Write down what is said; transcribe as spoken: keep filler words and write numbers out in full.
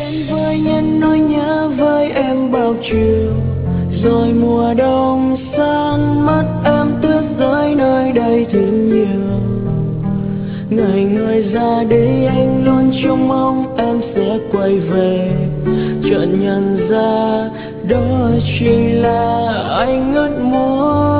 đến với những nỗi nhớ với em bao chiều, rồi mùa đông sang mắt em tuyết rơi nơi đây thì nhiều. Ngày người ra đi anh luôn trông mong em sẽ quay về, chợt nhận ra đó chỉ là anh ước muốn.